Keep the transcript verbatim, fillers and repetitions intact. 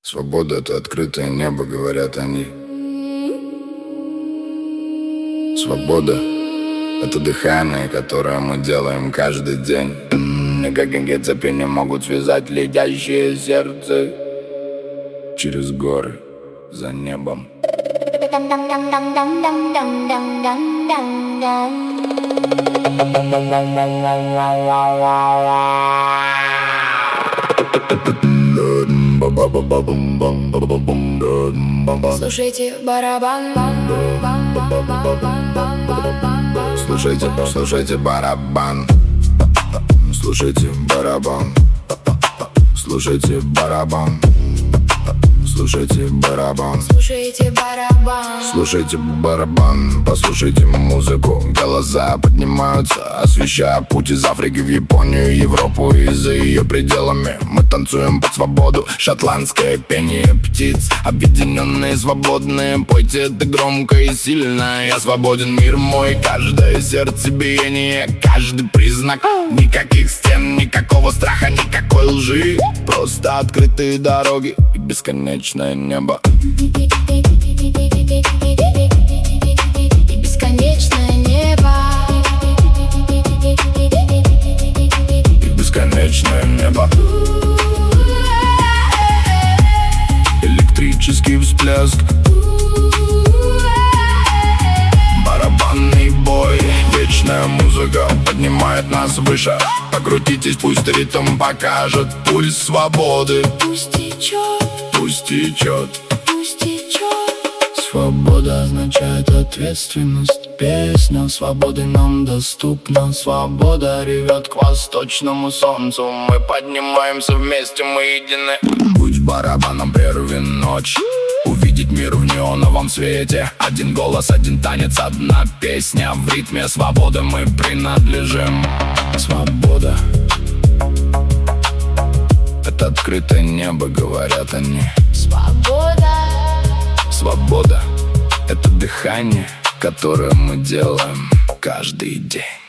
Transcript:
Свобода — это открытое небо, говорят они. Свобода — это дыхание, которое мы делаем каждый день. Никакие цепи не могут связать летящее сердце через горы за небом. Слушайте барабан. Слушайте, слушайте барабан. Слушайте барабан. Слушайте барабан. Слушайте барабан. Слушайте барабан. Слушайте барабан. Послушайте музыку. Голоса поднимаются, освещая путь из Африки в Японию, Европу и за ее пределами. Мы танцуем под свободу. Шотландское пение птиц, объединенные, свободные. Пойте это громко и сильно. Я свободен, мир мой. Каждое сердцебиение, каждый признак. Никаких стен, никакого страха, никакой лжи. Просто открытые дороги и бесконечное небо. И бесконечное небо. И бесконечное небо. Электрический всплеск. Барабанный бой. Вечная музыка поднимает нас выше. Покрутитесь, пусть ритм покажет пульс свободы. Пусть течет, Пусть течет. пусть течет. Свобода означает ответственность. Песня свободы нам доступна. Свобода ревет к восточному солнцу. Мы поднимаемся вместе, мы едины. Будь барабаном, прерви ночь. Увидеть мир в неоновом свете. Один голос, один танец, одна песня. В ритме свободы мы принадлежим. Свобода — это открытое небо, говорят они. Свобода. Свобода — это дыхание, которое мы делаем каждый день.